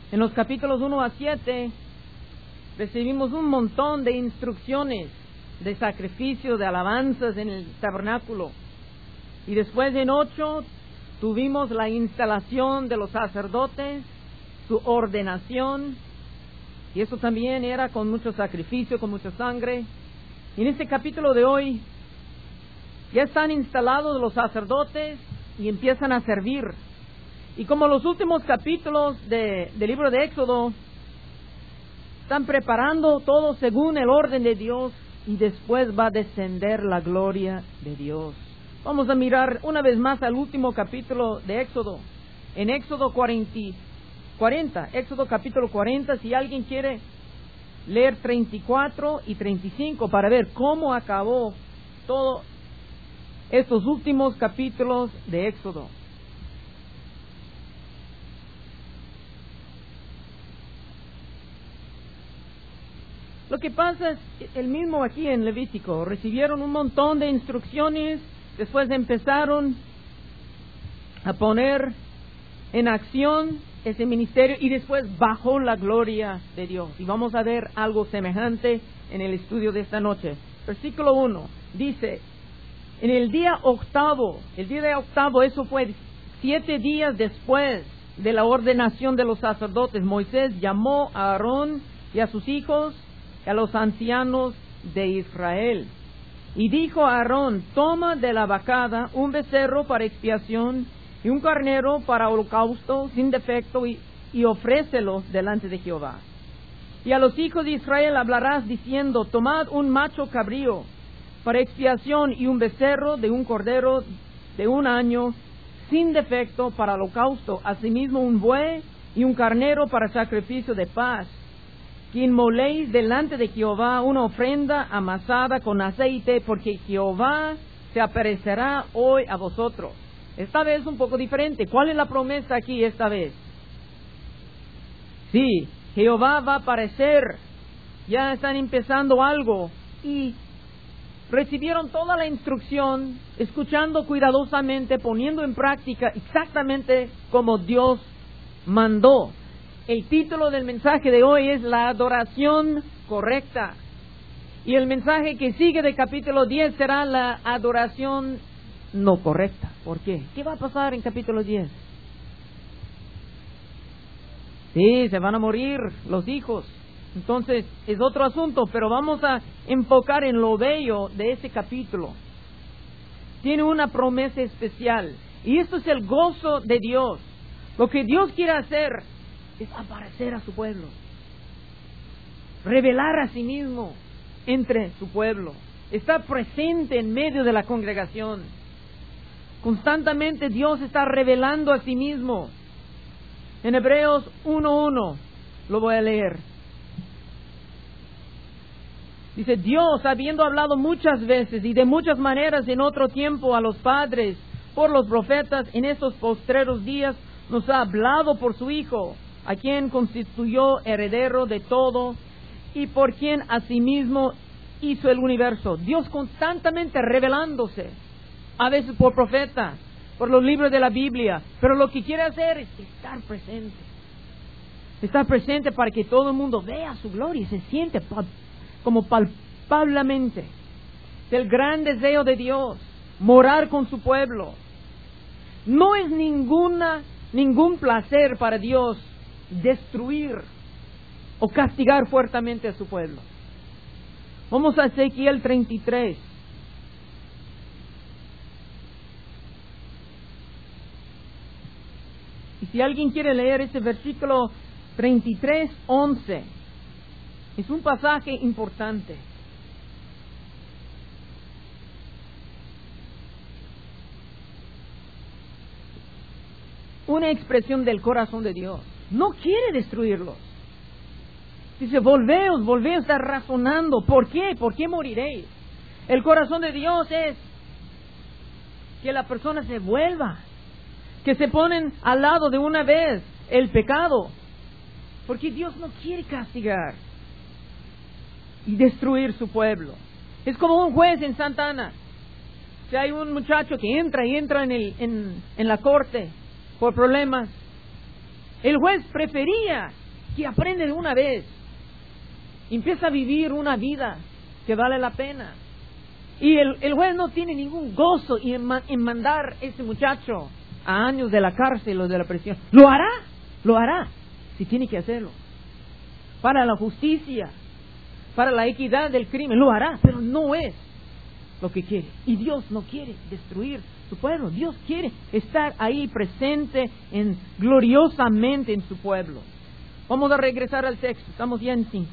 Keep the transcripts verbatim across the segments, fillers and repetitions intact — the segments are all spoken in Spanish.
En los capítulos uno a siete recibimos un montón de instrucciones de sacrificio, de alabanzas en el tabernáculo. Y después en ocho tuvimos la instalación de los sacerdotes, su ordenación, y eso también era con mucho sacrificio, con mucha sangre. Y en este capítulo de hoy ya están instalados los sacerdotes y empiezan a servir. Y como los últimos capítulos de, del libro de Éxodo, están preparando todo según el orden de Dios y después va a descender la gloria de Dios. Vamos a mirar una vez más al último capítulo de Éxodo. En Éxodo cuarenta, Éxodo capítulo cuarenta, si alguien quiere leer treinta y cuatro y treinta y cinco para ver cómo acabó todos estos últimos capítulos de Éxodo. Lo que pasa es, el mismo aquí en Levítico, recibieron un montón de instrucciones, después empezaron a poner en acción ese ministerio y después bajó la gloria de Dios. Y vamos a ver algo semejante en el estudio de esta noche. Versículo uno dice, en el día octavo, el día de octavo, eso fue siete días después de la ordenación de los sacerdotes, Moisés llamó a Aarón y a sus hijos, a los ancianos de Israel. Y dijo a Aarón, toma de la vacada un becerro para expiación y un carnero para holocausto sin defecto y, y ofrécelos delante de Jehová. Y a los hijos de Israel hablarás diciendo, tomad un macho cabrío para expiación y un becerro de un cordero de un año sin defecto para holocausto, asimismo un buey y un carnero para sacrificio de paz. Que inmoléis delante de Jehová una ofrenda amasada con aceite, porque Jehová se aparecerá hoy a vosotros. Esta vez un poco diferente. ¿Cuál es la promesa aquí esta vez? Sí, Jehová va a aparecer. Ya están empezando algo. Y recibieron toda la instrucción, escuchando cuidadosamente, poniendo en práctica exactamente como Dios mandó. El título del mensaje de hoy es la adoración correcta. Y el mensaje que sigue de capítulo diez será la adoración no correcta. ¿Por qué? ¿Qué va a pasar en capítulo diez? Sí, se van a morir los hijos. Entonces, es otro asunto, pero vamos a enfocar en lo bello de ese capítulo. Tiene una promesa especial. Y esto es el gozo de Dios. Lo que Dios quiere hacer es aparecer a su pueblo, revelar a sí mismo entre su pueblo, estar presente en medio de la congregación. Constantemente Dios está revelando a sí mismo. En Hebreos uno uno, lo voy a leer. Dice, Dios, habiendo hablado muchas veces y de muchas maneras en otro tiempo a los padres por los profetas, en estos postreros días nos ha hablado por su Hijo, a quien constituyó heredero de todo y por quien asimismo hizo el universo. Dios constantemente revelándose, a veces por profetas, por los libros de la Biblia, pero lo que quiere hacer es estar presente. Estar presente para que todo el mundo vea su gloria y se siente pal- como palpablemente. El gran deseo de Dios, morar con su pueblo. No es ninguna, ningún placer para Dios destruir o castigar fuertemente a su pueblo. Vamos a Ezequiel treinta y tres. Y si alguien quiere leer ese versículo treinta y tres, once, es un pasaje importante. Una expresión del corazón de Dios. No quiere destruirlos. Dice, volveos, volveos, está razonando. ¿Por qué? ¿Por qué moriréis? El corazón de Dios es que la persona se vuelva, que se ponen al lado de una vez el pecado, porque Dios no quiere castigar y destruir su pueblo. Es como un juez en Santa Ana. Si hay un muchacho que entra y entra en, el, en, en la corte por problemas, El juez prefería que aprenda de una vez. Empieza a vivir una vida que vale la pena. Y el, el juez no tiene ningún gozo en, en mandar a ese muchacho a años de la cárcel o de la prisión. Lo hará, lo hará, si tiene que hacerlo. Para la justicia, para la equidad del crimen, lo hará, pero no es lo que quiere. Y Dios no quiere destruir su pueblo. Dios quiere estar ahí presente en, gloriosamente en su pueblo. Vamos a regresar al texto, estamos ya en cinco.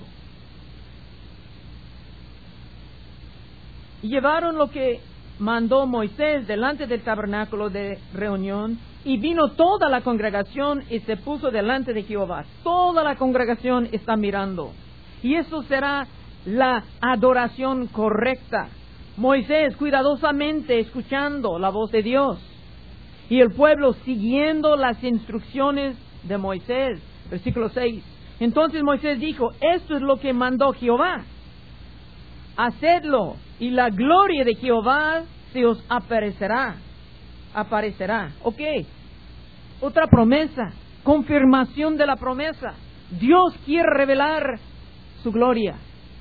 Y llevaron lo que mandó Moisés delante del tabernáculo de reunión, y vino toda la congregación y se puso delante de Jehová. Toda la congregación está mirando. Y eso será la adoración correcta. Moisés cuidadosamente escuchando la voz de Dios, y el pueblo siguiendo las instrucciones de Moisés. Versículo seis. Entonces Moisés dijo: esto es lo que mandó Jehová, hacedlo, y la gloria de Jehová se os aparecerá. Aparecerá. Ok. Otra promesa. Confirmación de la promesa. Dios quiere revelar su gloria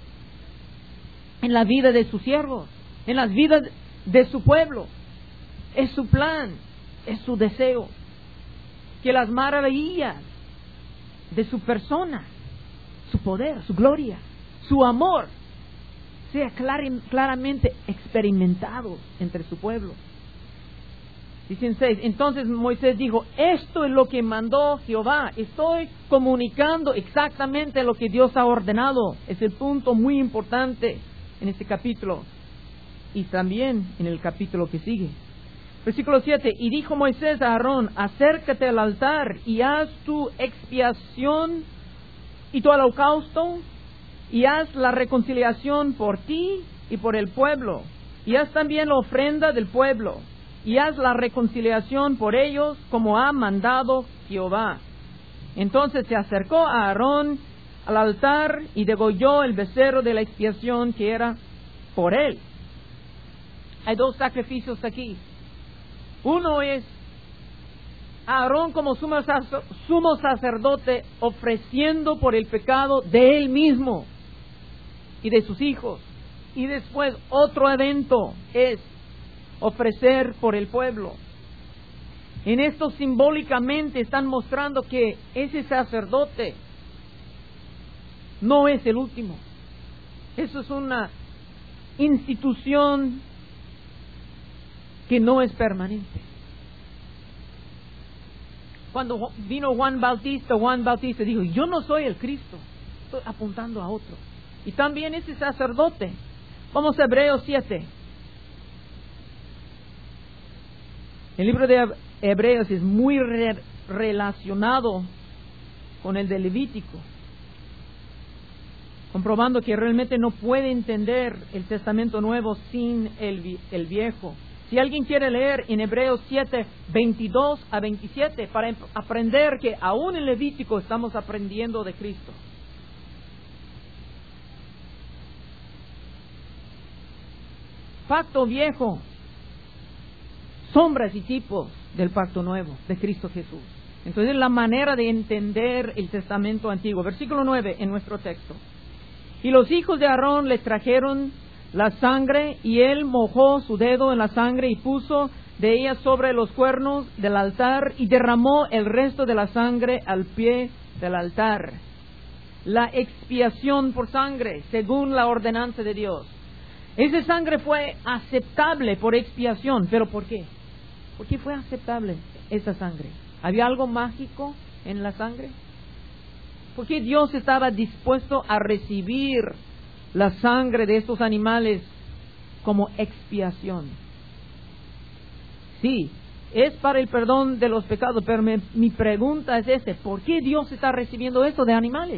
en la vida de sus siervos, en las vidas de su pueblo. Es su plan, es su deseo, que las maravillas de su persona, su poder, su gloria, su amor, sea clar- claramente experimentado entre su pueblo. Dicen seis. Entonces Moisés dijo: esto es lo que mandó Jehová. Estoy comunicando exactamente lo que Dios ha ordenado. Es el punto muy importante en este capítulo y también en el capítulo que sigue. Versículo siete. Y dijo Moisés a Aarón: acércate al altar y haz tu expiación y tu holocausto, y haz la reconciliación por ti y por el pueblo, y haz también la ofrenda del pueblo, y haz la reconciliación por ellos como ha mandado Jehová. Entonces se acercó a Aarón al altar y degolló el becerro de la expiación que era por él. Hay dos sacrificios aquí. Uno es Aarón como sumo sacerdote ofreciendo por el pecado de él mismo y de sus hijos. Y después otro evento es ofrecer por el pueblo. En esto simbólicamente están mostrando que ese sacerdote no es el último. Eso es una institución que no es permanente. Cuando vino Juan Bautista, Juan Bautista dijo: yo no soy el Cristo, estoy apuntando a otro. Y también ese sacerdote. Vamos a Hebreos siete. El libro de Hebreos es muy re- relacionado con el de Levítico, comprobando que realmente no puede entender el Testamento Nuevo sin el, el Viejo. Si alguien quiere leer en Hebreos siete, veintidós a veintisiete, para em- aprender que aún en Levítico estamos aprendiendo de Cristo. Pacto viejo, sombras y tipos del pacto nuevo de Cristo Jesús. Entonces, la manera de entender el Testamento antiguo. Versículo nueve en nuestro texto. Y los hijos de Aarón le trajeron la sangre, y él mojó su dedo en la sangre y puso de ella sobre los cuernos del altar, y derramó el resto de la sangre al pie del altar. La expiación por sangre, según la ordenanza de Dios. Esa sangre fue aceptable por expiación. ¿Pero por qué? ¿Por qué fue aceptable esa sangre? ¿Había algo mágico en la sangre? ¿Por qué Dios estaba dispuesto a recibir la sangre de estos animales como expiación? Sí, es para el perdón de los pecados, pero me, mi pregunta es esta: ¿por qué Dios está recibiendo esto de animales?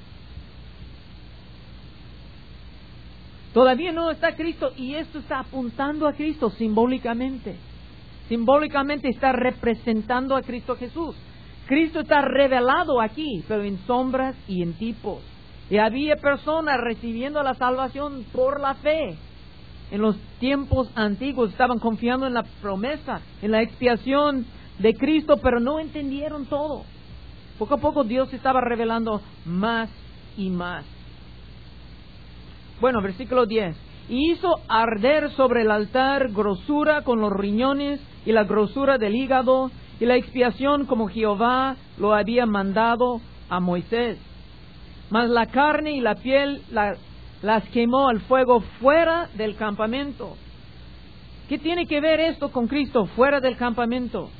Todavía no está Cristo, y esto está apuntando a Cristo simbólicamente. Simbólicamente está representando a Cristo Jesús. Cristo está revelado aquí, pero en sombras y en tipos. Y había personas recibiendo la salvación por la fe. En los tiempos antiguos estaban confiando en la promesa, en la expiación de Cristo, pero no entendieron todo. Poco a poco Dios se estaba revelando más y más. Bueno, versículo diez. Y hizo arder sobre el altar grosura con los riñones y la grosura del hígado y la expiación como Jehová lo había mandado a Moisés. Mas la carne y la piel la, las quemó al fuego fuera del campamento. ¿Qué tiene que ver esto con Cristo fuera del campamento?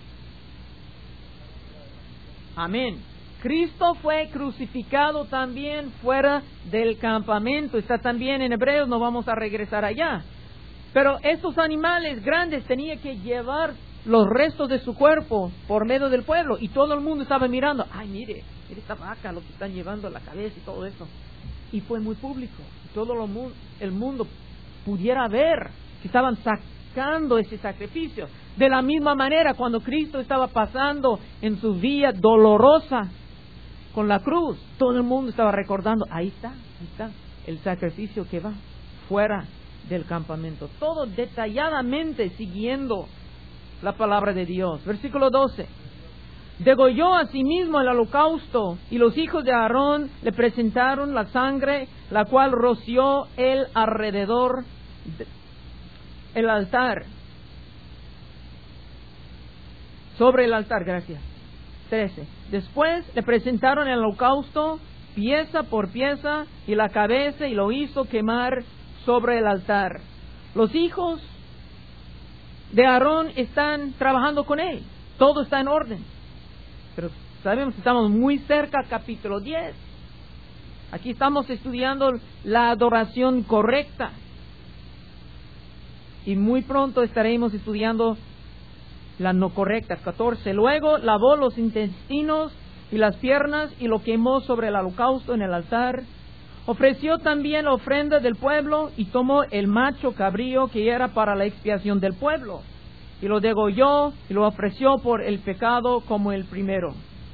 Amén. Cristo fue crucificado también fuera del campamento. Está también en Hebreos, no vamos a regresar allá. Pero estos animales grandes tenían que llevar los restos de su cuerpo por medio del pueblo. Y todo el mundo estaba mirando. Ay, mire, mire esta vaca, lo que están llevando la cabeza y todo eso. Y fue muy público. Todo lo mu- el mundo pudiera ver que estaban sacando ese sacrificio. De la misma manera, cuando Cristo estaba pasando en su vía dolorosa con la cruz, todo el mundo estaba recordando, ahí está, ahí está, el sacrificio que va fuera del campamento. Todo detalladamente siguiendo la palabra de Dios. Versículo doce. Degolló asimismo el holocausto, y los hijos de Aarón le presentaron la sangre, la cual roció él alrededor del altar. Sobre el altar, gracias. trece. Después le presentaron el holocausto pieza por pieza y la cabeza y lo hizo quemar sobre el altar. Los hijos de Aarón están trabajando con él. Todo está en orden. Pero sabemos que estamos muy cerca, capítulo diez. Aquí estamos estudiando la adoración correcta. Y muy pronto estaremos estudiando la no correcta, catorce. Luego lavó los intestinos y las piernas y lo quemó sobre el holocausto en el altar. Ofreció también la ofrenda del pueblo y tomó el macho cabrío que era para la expiación del pueblo y lo degolló y lo ofreció por el pecado como el primero.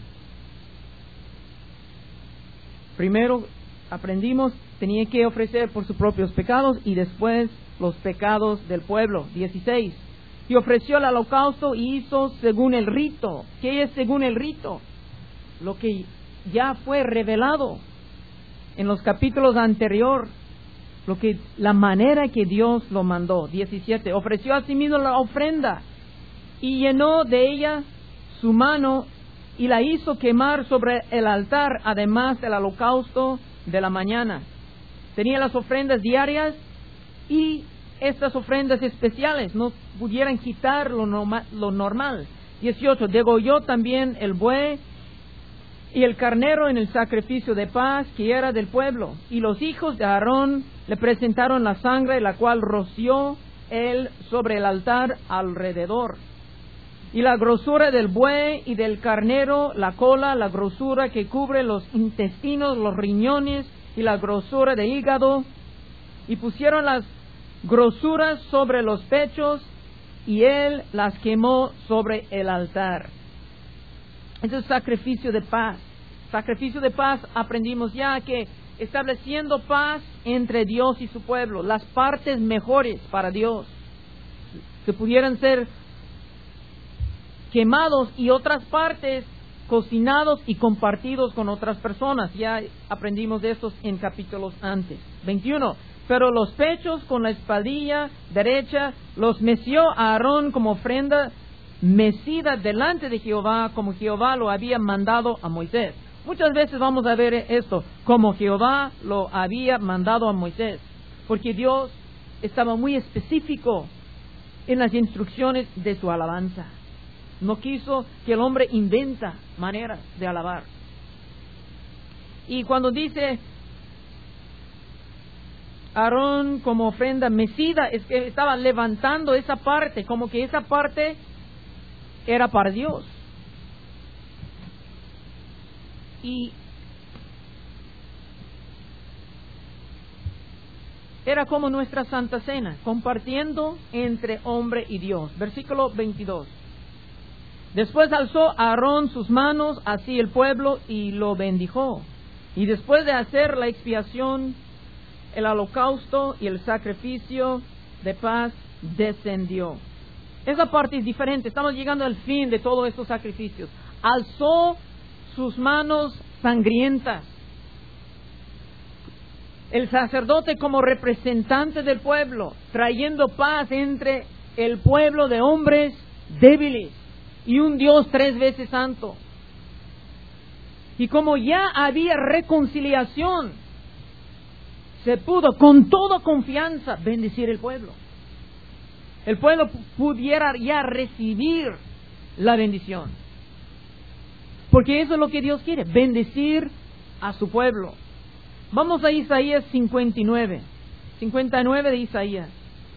Primero aprendimos, tenía que ofrecer por sus propios pecados y después los pecados del pueblo. dieciséis. Y ofreció el holocausto y hizo según el rito. ¿Qué es según el rito? Lo que ya fue revelado en los capítulos anteriores, lo que, la manera que Dios lo mandó. diecisiete. Ofreció asimismo la ofrenda y llenó de ella su mano y la hizo quemar sobre el altar, además del holocausto de la mañana. Tenía las ofrendas diarias y estas ofrendas especiales no pudieran quitar lo, norma, lo normal. dieciocho. Degolló también el buey y el carnero en el sacrificio de paz que era del pueblo. Y los hijos de Aarón le presentaron la sangre, la cual roció él sobre el altar alrededor. Y la grosura del buey y del carnero, la cola, la grosura que cubre los intestinos, los riñones y la grosura del hígado. Y pusieron las grosuras sobre los pechos y él las quemó sobre el altar. Este es sacrificio de paz. Sacrificio de paz aprendimos ya que estableciendo paz entre Dios y su pueblo, las partes mejores para Dios que pudieran ser quemados y otras partes cocinados y compartidos con otras personas. Ya aprendimos de estos en capítulos antes. veintiuno. Pero los pechos con la espaldilla derecha los meció a Aarón como ofrenda mecida delante de Jehová, como Jehová lo había mandado a Moisés. Muchas veces vamos a ver esto, como Jehová lo había mandado a Moisés, porque Dios estaba muy específico en las instrucciones de su alabanza. No quiso que el hombre inventa maneras de alabar. Y cuando dice Aarón como ofrenda mecida, es que estaba levantando esa parte, como que esa parte era para Dios. Y era como nuestra Santa Cena, compartiendo entre hombre y Dios. Versículo veintidós. Después alzó Aarón sus manos hacia el pueblo y lo bendijo. Y después de hacer la expiación, el holocausto y el sacrificio de paz descendió. Esa parte es diferente. Estamos llegando al fin de todos estos sacrificios. Alzó sus manos sangrientas. El sacerdote como representante del pueblo, trayendo paz entre el pueblo de hombres débiles y un Dios tres veces santo. Y como ya había reconciliación, se pudo con toda confianza bendecir el pueblo. El pueblo pudiera ya recibir la bendición. Porque eso es lo que Dios quiere, bendecir a su pueblo. Vamos a Isaías cincuenta y nueve. cincuenta y nueve de Isaías.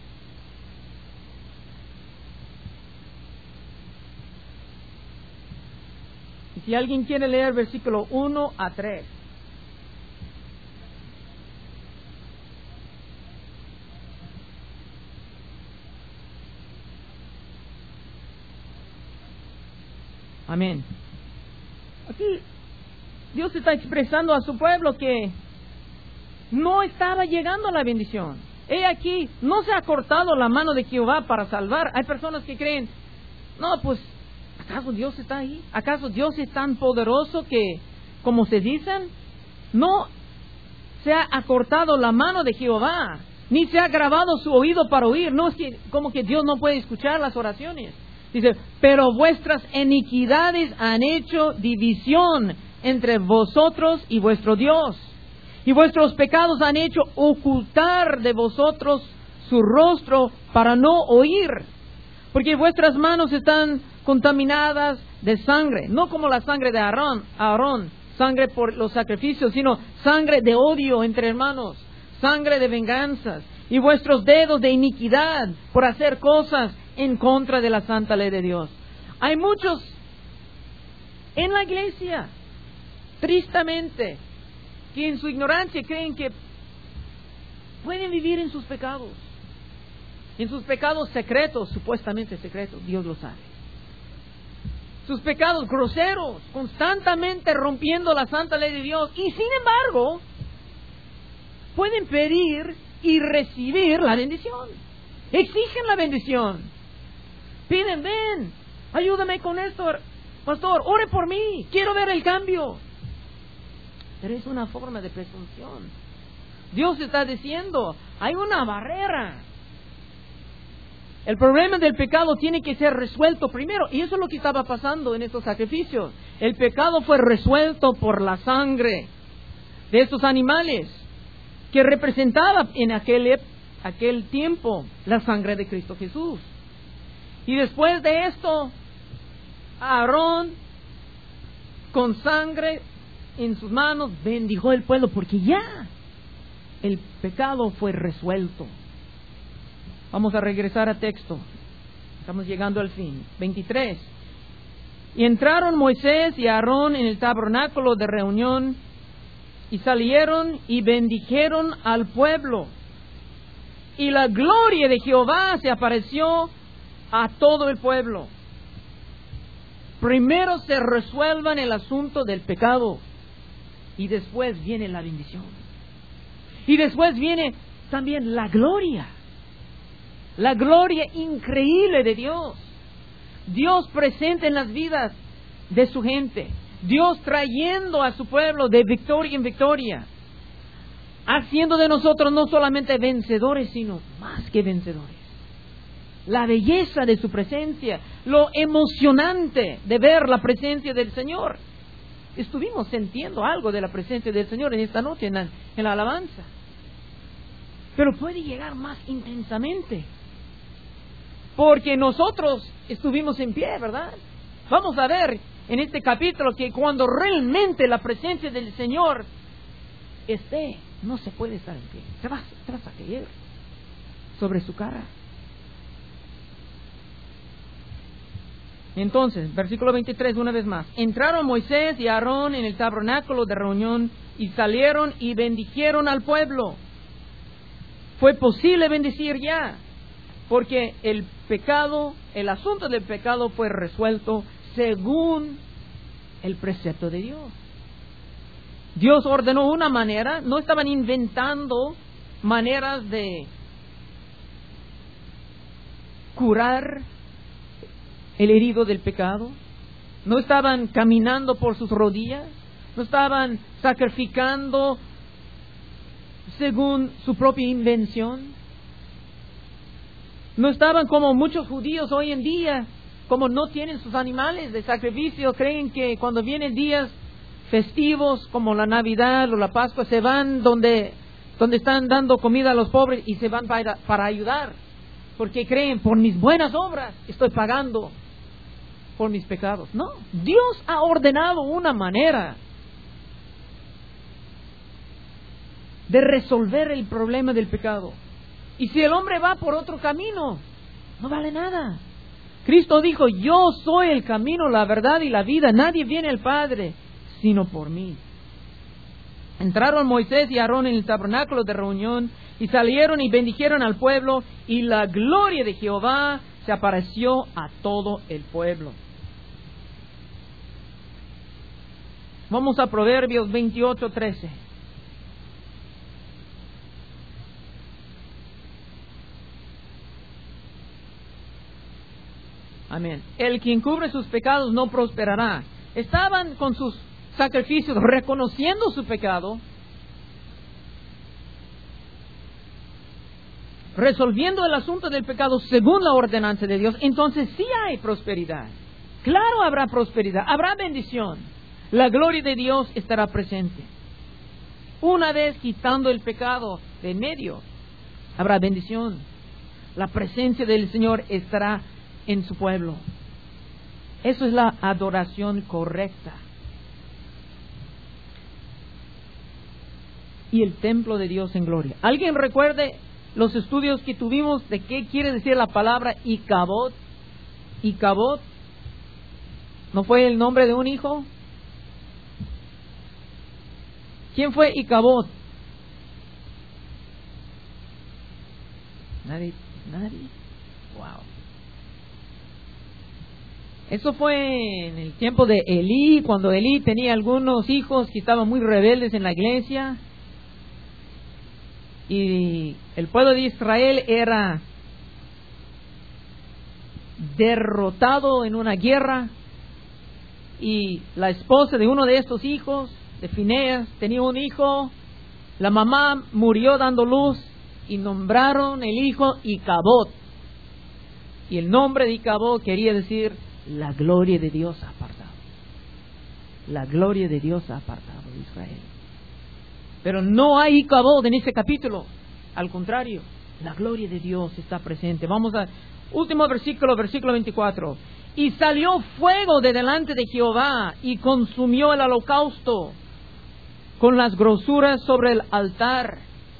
Y si alguien quiere leer versículo uno a tres. Amén. Aquí Dios está expresando a su pueblo que no estaba llegando a la bendición. He aquí, no se ha cortado la mano de Jehová para salvar. Hay personas que creen, no, pues, ¿acaso Dios está ahí? ¿Acaso Dios es tan poderoso que, como se dicen, no se ha acortado la mano de Jehová, ni se ha grabado su oído para oír? No es que, como que Dios no puede escuchar las oraciones. Dice, pero vuestras iniquidades han hecho división entre vosotros y vuestro Dios. Y vuestros pecados han hecho ocultar de vosotros su rostro para no oír. Porque vuestras manos están contaminadas de sangre, no como la sangre de Aarón, Aarón, sangre por los sacrificios, sino sangre de odio entre hermanos, sangre de venganzas, y vuestros dedos de iniquidad por hacer cosas en contra de la santa ley de Dios. Hay muchos en la iglesia, tristemente, que en su ignorancia creen que pueden vivir en sus pecados, en sus pecados secretos, supuestamente secretos, Dios lo sabe. Sus pecados groseros, constantemente rompiendo la santa ley de Dios, y sin embargo, pueden pedir y recibir la bendición. Exigen la bendición. Piden, ven, ayúdame con esto, pastor, ore por mí, quiero ver el cambio. Pero es una forma de presunción. Dios está diciendo, hay una barrera. El problema del pecado tiene que ser resuelto primero. Y eso es lo que estaba pasando en estos sacrificios. El pecado fue resuelto por la sangre de estos animales, que representaba en aquel, aquel tiempo la sangre de Cristo Jesús. Y después de esto, Aarón, con sangre en sus manos, bendijo el pueblo, porque ya el pecado fue resuelto. Vamos a regresar a texto. Estamos llegando al fin. veintitrés. Y entraron Moisés y Aarón en el tabernáculo de reunión, y salieron y bendijeron al pueblo. Y la gloria de Jehová se apareció a todo el pueblo. Primero se resuelvan el asunto del pecado, y después viene la bendición. Y después viene también la gloria. La gloria increíble de Dios. Dios presente en las vidas de su gente. Dios trayendo a su pueblo de victoria en victoria. Haciendo de nosotros no solamente vencedores, sino más que vencedores. La belleza de su presencia. Lo emocionante de ver la presencia del Señor. Estuvimos sintiendo algo de la presencia del Señor en esta noche en la, en la alabanza. Pero puede llegar más intensamente. Porque nosotros estuvimos en pie, ¿verdad? Vamos a ver en este capítulo que cuando realmente la presencia del Señor esté, no se puede estar en pie. Te vas, te vas a caer sobre su cara. Entonces, versículo veintitrés, una vez más. Entraron Moisés y Aarón en el tabernáculo de reunión y salieron y bendijeron al pueblo. Fue posible bendecir ya, porque el pecado, el asunto del pecado fue resuelto según el precepto de Dios. Dios ordenó una manera, no estaban inventando maneras de curar el herido del pecado. ¿No estaban caminando por sus rodillas? ¿No estaban sacrificando según su propia invención? ¿No estaban como muchos judíos hoy en día, como no tienen sus animales de sacrificio, creen que cuando vienen días festivos como la Navidad o la Pascua se van donde, donde están dando comida a los pobres y se van para, para ayudar? Porque creen, por mis buenas obras estoy pagando por mis pecados. No, Dios ha ordenado una manera de resolver el problema del pecado. Y si el hombre va por otro camino, no vale nada. Cristo dijo, yo soy el camino, la verdad y la vida. Nadie viene al Padre sino por mí. Entraron Moisés y Aarón en el tabernáculo de reunión y salieron y bendijeron al pueblo, y la gloria de Jehová se apareció a todo el pueblo. Vamos a Proverbios veintiocho, trece. Amén. El que encubre sus pecados no prosperará. Estaban con sus sacrificios reconociendo su pecado, resolviendo el asunto del pecado según la ordenanza de Dios. Entonces sí hay prosperidad. Claro, habrá prosperidad, habrá bendición. La gloria de Dios estará presente. Una vez quitando el pecado de en medio, habrá bendición. La presencia del Señor estará en su pueblo. Eso es la adoración correcta. Y el templo de Dios en gloria. ¿Alguien recuerde los estudios que tuvimos de qué quiere decir la palabra Icabod? Icabod, ¿no fue el nombre de un hijo? ¿Quién fue Icabod? Nadie, nadie. Wow. Eso fue en el tiempo de Elí, cuando Elí tenía algunos hijos que estaban muy rebeldes en la iglesia. Y el pueblo de Israel era derrotado en una guerra. Y la esposa de uno de estos hijos, de Fineas, tenía un hijo. La mamá murió dando luz y nombraron el hijo Icabod. Y el nombre de Icabod quería decir la gloria de Dios ha apartado. La gloria de Dios ha apartado de Israel. Pero no hay Icabod en este capítulo. Al contrario, la gloria de Dios está presente. Vamos al último versículo, versículo veinticuatro. Y salió fuego de delante de Jehová y consumió el holocausto con las grosuras sobre el altar.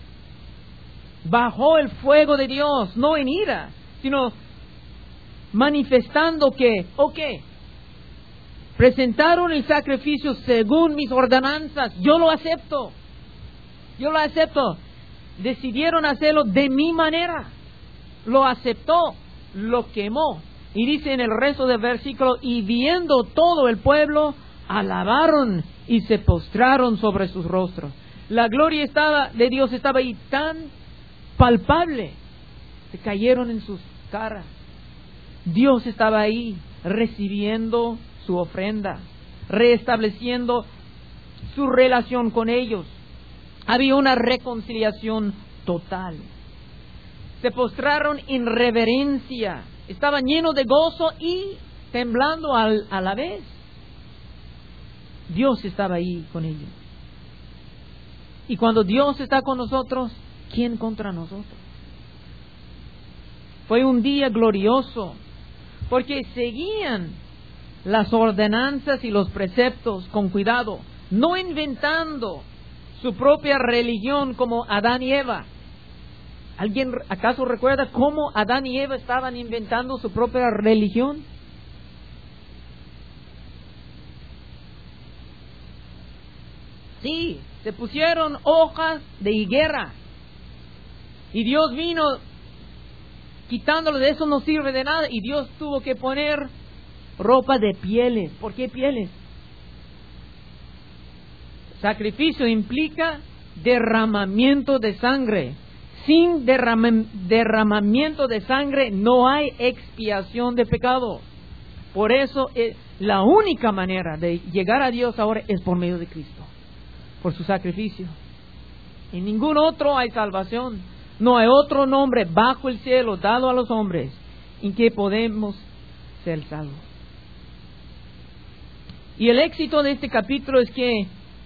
Bajó el fuego de Dios, no en ira, sino manifestando que, ok, presentaron el sacrificio según mis ordenanzas, yo lo acepto, yo lo acepto. Decidieron hacerlo de mi manera, lo aceptó, lo quemó. Y dice en el resto del versículo, y viendo todo el pueblo, alabaron y se postraron sobre sus rostros. La gloria estaba de Dios estaba ahí tan palpable, se cayeron en sus caras. Dios estaba ahí recibiendo su ofrenda, reestableciendo su relación con ellos. Había una reconciliación total. Se postraron en reverencia, estaban llenos de gozo y temblando al, a la vez. Dios estaba ahí con ellos. Y cuando Dios está con nosotros, ¿quién contra nosotros? Fue un día glorioso, porque seguían las ordenanzas y los preceptos con cuidado, no inventando su propia religión como Adán y Eva. ¿Alguien acaso recuerda cómo Adán y Eva estaban inventando su propia religión? Sí, se pusieron hojas de higuera y Dios vino quitándolo, de eso no sirve de nada, y Dios tuvo que poner ropa de pieles. ¿Por qué pieles? Sacrificio implica derramamiento de sangre. Sin derram- derramamiento de sangre no hay expiación de pecado. Por eso eh, la única manera de llegar a Dios ahora es por medio de Cristo, por su sacrificio. En ningún otro hay salvación. No hay otro nombre bajo el cielo dado a los hombres en que podemos ser salvos. Y el éxito de este capítulo es que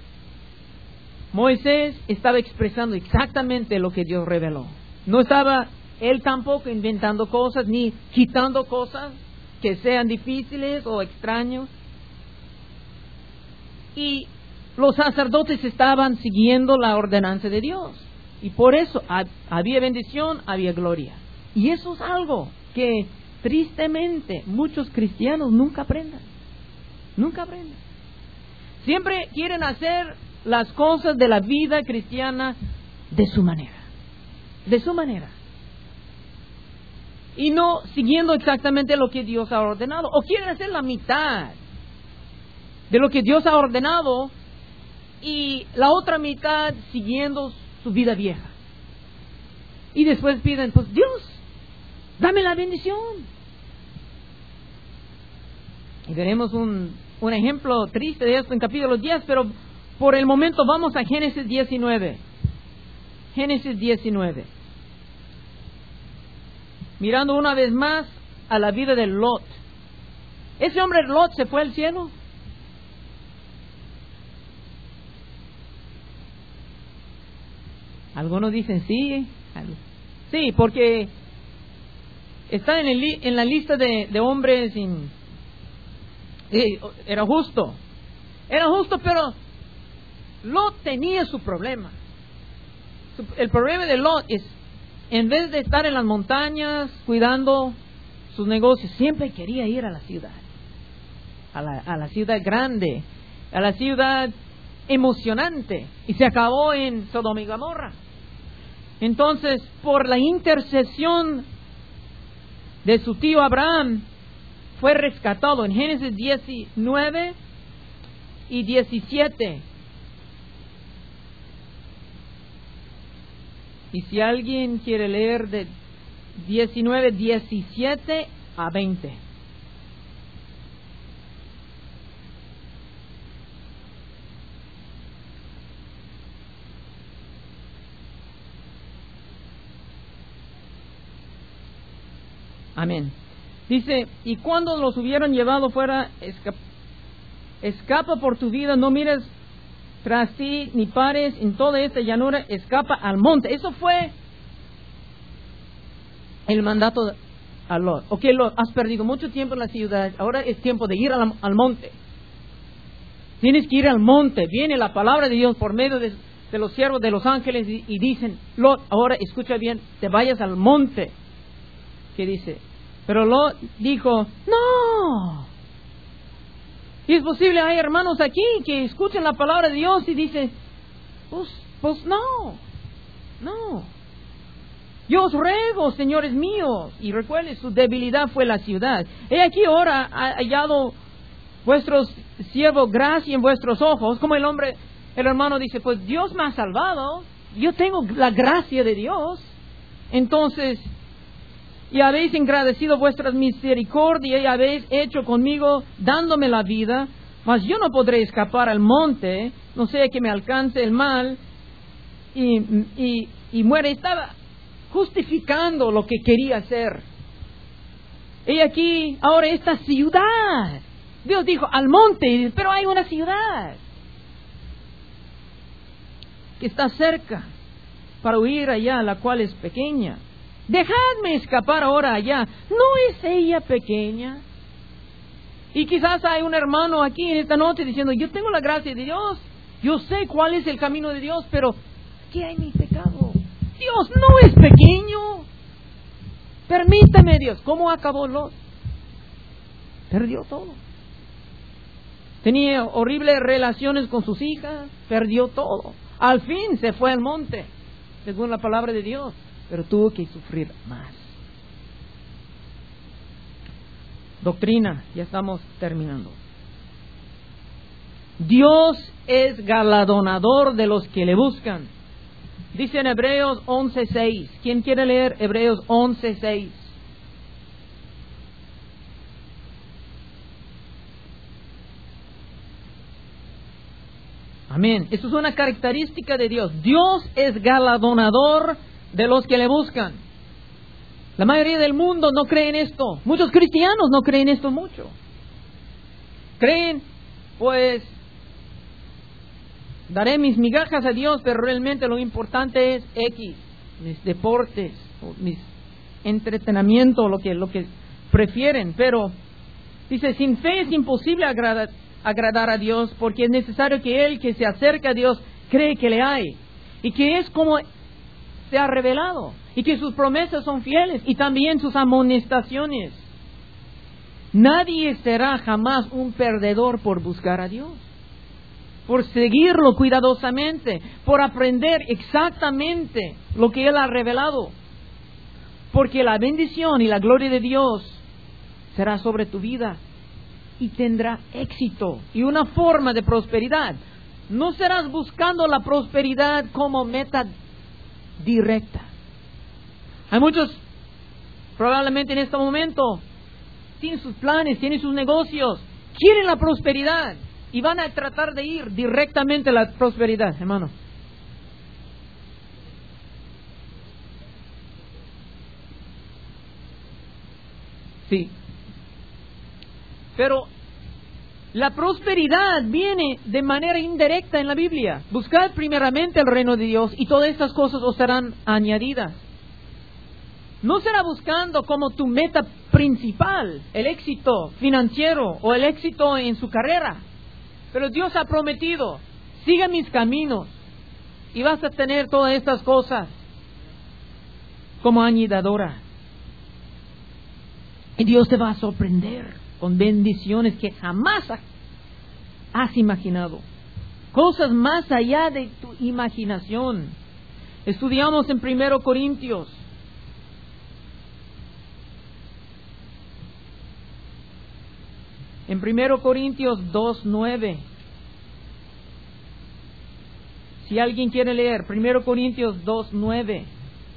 Moisés estaba expresando exactamente lo que Dios reveló. No estaba él tampoco inventando cosas ni quitando cosas que sean difíciles o extraños. Y los sacerdotes estaban siguiendo la ordenanza de Dios. Y por eso había bendición, había gloria. Y eso es algo que tristemente muchos cristianos nunca aprenden. Nunca aprenden. Siempre quieren hacer las cosas de la vida cristiana de su manera. De su manera. Y no siguiendo exactamente lo que Dios ha ordenado. O quieren hacer la mitad de lo que Dios ha ordenado y la otra mitad siguiendo su vida vieja. Y después piden, pues Dios, dame la bendición. Y veremos un, un ejemplo triste de esto en capítulo diez, pero por el momento vamos a Génesis diecinueve. Génesis diecinueve. Mirando una vez más a la vida de Lot. ¿Ese hombre Lot se fue al cielo? Algunos dicen sí. Sí, porque está en, el, en la lista de, de hombres sin, eh, era justo. Era justo, pero Lot tenía su problema. Su, el problema de Lot es, en vez de estar en las montañas cuidando sus negocios, siempre quería ir a la ciudad. A la, a la ciudad grande, a la ciudad emocionante. Y se acabó en Sodoma y Gomorra. Entonces, por la intercesión de su tío Abraham, fue rescatado en Génesis diecinueve y diecisiete. Y si alguien quiere leer de diecinueve, diecisiete a veinte. Amén. Dice, y cuando los hubieron llevado fuera, escapa, escapa por tu vida, no mires tras ti, ni pares en toda esta llanura, escapa al monte. Eso fue el mandato a Lot. Ok, Lot, has perdido mucho tiempo en la ciudad, ahora es tiempo de ir al, al monte. Tienes que ir al monte. Viene la palabra de Dios por medio de, de los siervos de los ángeles y, y dicen, Lot, ahora escucha bien, te vayas al monte. ¿Qué dice? Pero Lot dijo, no. Y es posible, hay hermanos aquí que escuchan la palabra de Dios y dicen, pues, pues no, no. Yo os ruego, señores míos, y recuerden, su debilidad fue la ciudad. He aquí ahora ha hallado vuestros siervos gracia en vuestros ojos, como el hombre, el hermano dice, pues Dios me ha salvado, yo tengo la gracia de Dios. Entonces, y habéis engrandecido vuestras misericordias y habéis hecho conmigo dándome la vida, mas yo no podré escapar al monte, no sea que me alcance el mal y, y, y muera. Estaba justificando lo que quería hacer. Y aquí, ahora esta ciudad, Dios dijo al monte, pero hay una ciudad que está cerca para huir allá, la cual es pequeña. Dejadme escapar ahora allá. ¿No es ella pequeña? Y quizás hay un hermano aquí en esta noche diciendo, yo tengo la gracia de Dios, yo sé cuál es el camino de Dios, pero ¿qué hay mi pecado? Dios no es pequeño. Permíteme, Dios. ¿Cómo acabó Lot? Perdió todo. Tenía horribles relaciones con sus hijas, perdió todo. Al fin se fue al monte, según la palabra de Dios, pero tuvo que sufrir más. Doctrina, ya estamos terminando. Dios es galardonador de los que le buscan. Dice en Hebreos once seis. ¿Quién quiere leer Hebreos once seis? Amén. Eso es una característica de Dios. Dios es galardonador de los que le buscan. La mayoría del mundo no cree en esto. Muchos cristianos no creen esto mucho. Creen, pues, daré mis migajas a Dios, pero realmente lo importante es X, mis deportes, mis entretenimiento, lo que, lo que prefieren. Pero dice, sin fe es imposible agradar, agradar a Dios, porque es necesario que el que se acerca a Dios cree que le hay, y que es como se ha revelado, y que sus promesas son fieles, y también sus amonestaciones. Nadie será jamás un perdedor por buscar a Dios, por seguirlo cuidadosamente, por aprender exactamente lo que Él ha revelado. Porque la bendición y la gloria de Dios será sobre tu vida y tendrá éxito y una forma de prosperidad. No serás buscando la prosperidad como meta directa. Hay muchos, probablemente en este momento, tienen sus planes, tienen sus negocios, quieren la prosperidad y van a tratar de ir directamente a la prosperidad, hermano. Sí. Pero la prosperidad viene de manera indirecta en la Biblia. Buscad primeramente el reino de Dios y todas estas cosas os serán añadidas. No será buscando como tu meta principal el éxito financiero o el éxito en su carrera. Pero Dios ha prometido, sigue mis caminos y vas a tener todas estas cosas como añadidura. Y Dios te va a sorprender con bendiciones que jamás has imaginado. Cosas más allá de tu imaginación. Estudiamos en Primero Corintios. En Primero Corintios dos nueve. Si alguien quiere leer, Primero Corintios dos nueve.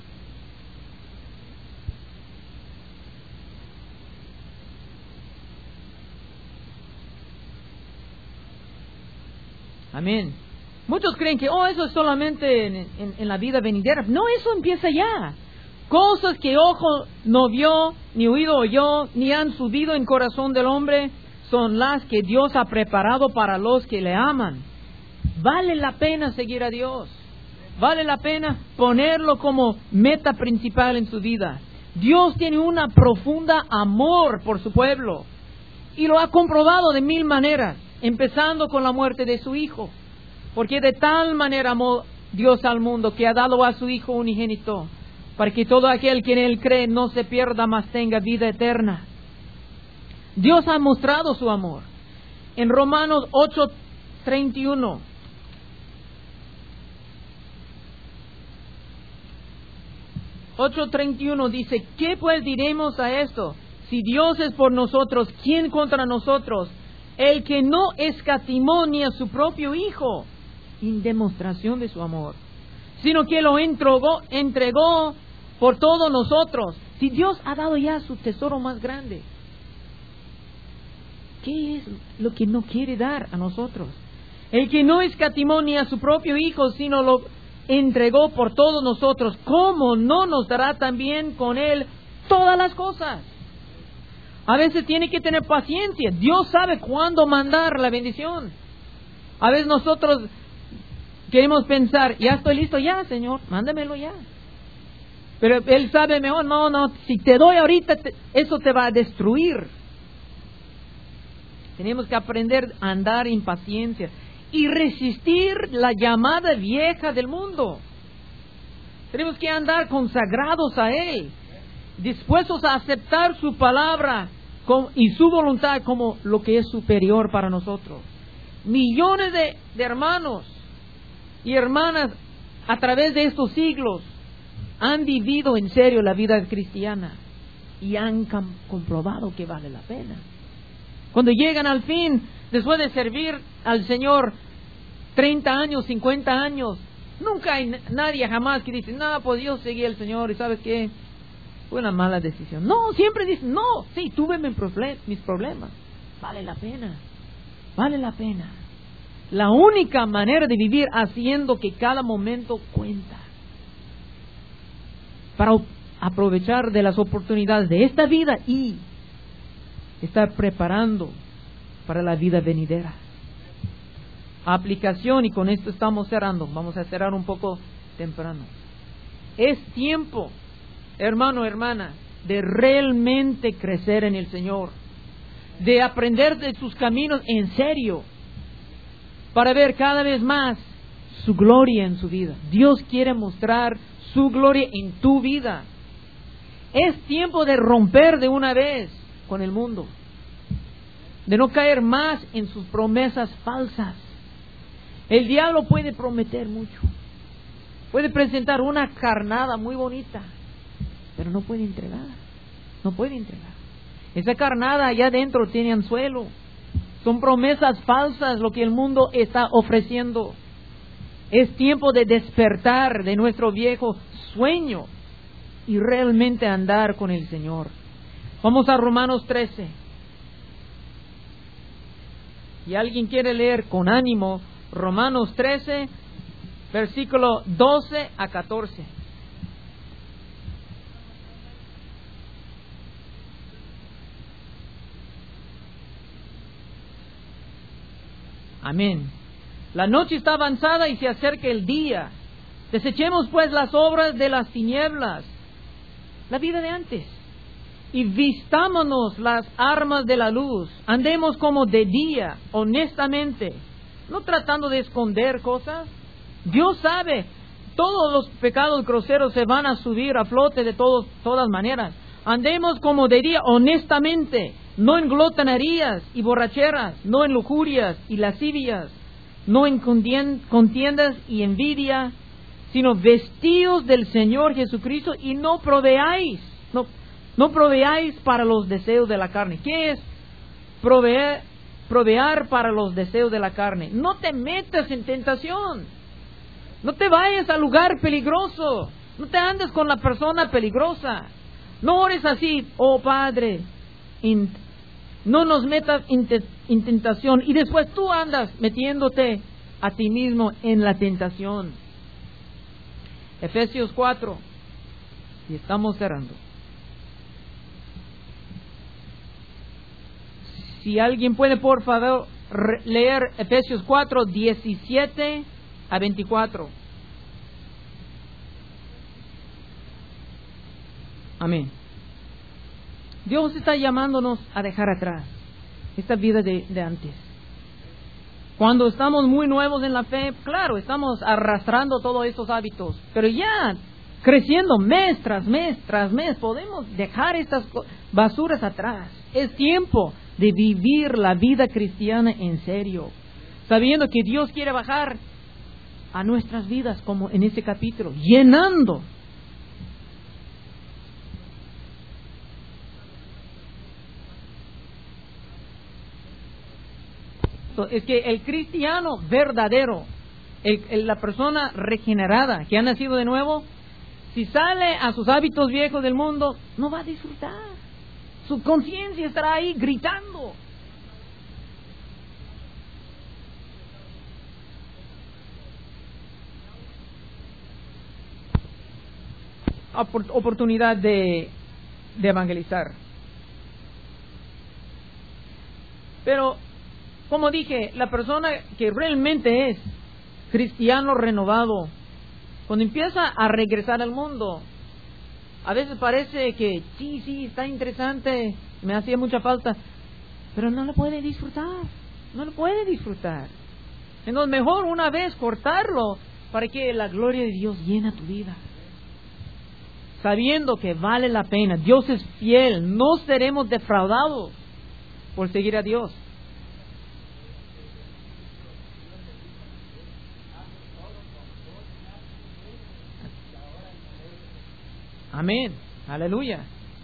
Amén. Muchos creen que, oh, eso es solamente en, en, en la vida venidera. No, eso empieza ya. Cosas que ojo no vio, ni oído oyó, ni han subido en corazón del hombre, son las que Dios ha preparado para los que le aman. Vale la pena seguir a Dios. Vale la pena ponerlo como meta principal en su vida. Dios tiene una profunda amor por su pueblo. Y lo ha comprobado de mil maneras, empezando con la muerte de su Hijo. Porque de tal manera amó Dios al mundo que ha dado a su Hijo unigénito, para que todo aquel que en Él cree no se pierda, mas tenga vida eterna. Dios ha mostrado su amor. En Romanos ocho treinta y uno. ocho treinta y uno dice, ¿qué pues diremos a esto? Si Dios es por nosotros, ¿quién contra nosotros? El que no escatimó ni a su propio Hijo, en demostración de su amor, sino que lo entregó, entregó por todos nosotros. Si Dios ha dado ya su tesoro más grande, ¿qué es lo que no quiere dar a nosotros? El que no escatimó ni a su propio Hijo, sino lo entregó por todos nosotros, ¿cómo no nos dará también con Él todas las cosas? A veces tiene que tener paciencia. Dios sabe cuándo mandar la bendición. A veces nosotros queremos pensar, ya estoy listo, ya, Señor, mándamelo ya. Pero Él sabe mejor, no, no, si te doy ahorita, te, eso te va a destruir. Tenemos que aprender a andar en paciencia y resistir la llamada vieja del mundo. Tenemos que andar consagrados a Él, dispuestos a aceptar su palabra y su voluntad como lo que es superior para nosotros. Millones de, de hermanos y hermanas a través de estos siglos han vivido en serio la vida cristiana y han com- comprobado que vale la pena. Cuando llegan al fin, después de servir al Señor treinta años, cincuenta años, nunca hay nadie jamás que dice, no, pues yo seguí al Señor y ¿sabes qué? Fue una mala decisión. No, siempre dicen, no, sí, tuve mis problemas, vale la pena, vale la pena. la única manera de vivir haciendo que cada momento cuenta. Para aprovechar de las oportunidades de esta vida y estar preparando para la vida venidera. Aplicación, y con esto estamos cerrando. Vamos a cerrar un poco temprano. Es tiempo, hermano, hermana, de realmente crecer en el Señor, de aprender de sus caminos en serio, para ver cada vez más su gloria en su vida. Dios quiere mostrar su gloria en tu vida. Es tiempo de romper de una vez con el mundo, de no caer más en sus promesas falsas. El diablo puede prometer mucho, puede presentar una carnada muy bonita, pero no puede entregar, no puede entregar. Esa carnada allá adentro tiene anzuelo. Son promesas falsas lo que el mundo está ofreciendo. Es tiempo de despertar de nuestro viejo sueño y realmente andar con el Señor. Vamos a Romanos trece. Y alguien quiere leer con ánimo Romanos trece, versículo doce a catorce. Amén. La noche está avanzada y se acerca el día. Desechemos pues las obras de las tinieblas, la vida de antes, y vistámonos las armas de la luz. Andemos como de día, honestamente, no tratando de esconder cosas. Dios sabe, todos los pecados groseros se van a subir a flote de todos, todas maneras. Andemos como de día, honestamente, no en glotonerías y borracheras, no en lujurias y lascivias, no en contiendas y envidia, sino vestidos del Señor Jesucristo, y no proveáis, no, no proveáis para los deseos de la carne. ¿Qué es proveer, proveer para los deseos de la carne? No te metas en tentación, no te vayas al lugar peligroso, no te andes con la persona peligrosa, no ores así: oh Padre, in, no nos metas en tentación, y después tú andas metiéndote a ti mismo en la tentación. Efesios cuatro, y estamos cerrando. Si alguien puede, por favor, leer Efesios cuatro, diecisiete a veinticuatro. Amén. Dios está llamándonos a dejar atrás esta vida de, de antes. Cuando estamos muy nuevos en la fe, claro, estamos arrastrando todos estos hábitos, pero ya creciendo mes tras mes tras mes, podemos dejar estas basuras atrás. Es tiempo de vivir la vida cristiana en serio, sabiendo que Dios quiere bajar a nuestras vidas, como en este capítulo, llenando. Es que el cristiano verdadero, el, el, la persona regenerada que ha nacido de nuevo, si sale a sus hábitos viejos del mundo, no va a disfrutar. Su conciencia estará ahí gritando. Oportunidad de, de evangelizar. Pero, como dije, la persona que realmente es cristiano renovado, cuando empieza a regresar al mundo, a veces parece que sí, sí, está interesante, me hacía mucha falta, pero no lo puede disfrutar, no lo puede disfrutar. Entonces mejor una vez cortarlo para que la gloria de Dios llene tu vida, sabiendo que vale la pena. Dios es fiel, no seremos defraudados por seguir a Dios. Amén, aleluya.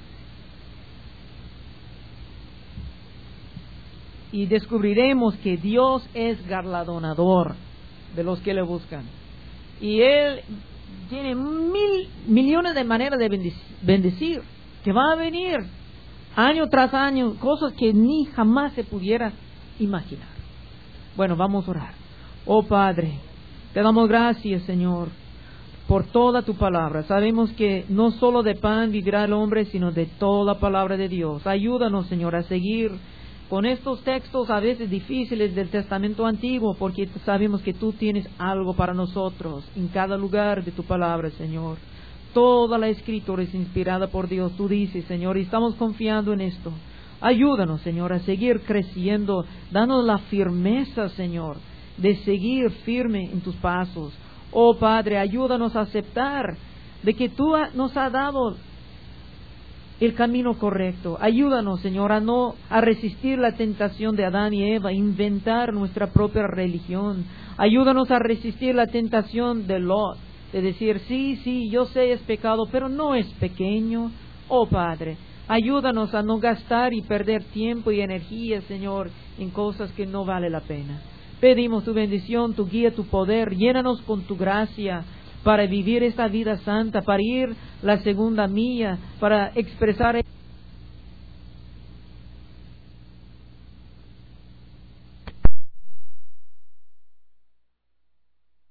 Y descubriremos que Dios es galardonador de los que le buscan. Y Él tiene mil millones de maneras de bendecir, que va a venir año tras año, cosas que ni jamás se pudiera imaginar. Bueno, vamos a orar. Oh Padre, te damos gracias, Señor, por toda tu palabra. Sabemos que no solo de pan vivirá el hombre, sino de toda palabra de Dios. Ayúdanos, Señor, a seguir con estos textos a veces difíciles del Testamento Antiguo, porque sabemos que tú tienes algo para nosotros en cada lugar de tu palabra, Señor. Toda la Escritura es inspirada por Dios, tú dices, Señor, y estamos confiando en esto. Ayúdanos, Señor, a seguir creciendo, danos la firmeza, Señor, de seguir firme en tus pasos. Oh Padre, ayúdanos a aceptar de que tú nos has dado el camino correcto. Ayúdanos, Señor, a no a resistir la tentación de Adán y Eva, inventar nuestra propia religión. Ayúdanos a resistir la tentación de Lot, de decir, sí, sí, yo sé es pecado, pero no es pequeño. Oh Padre, ayúdanos a no gastar y perder tiempo y energía, Señor, en cosas que no vale la pena. Pedimos tu bendición, tu guía, tu poder. Llénanos con tu gracia para vivir esta vida santa, para ir la segunda milla, para expresar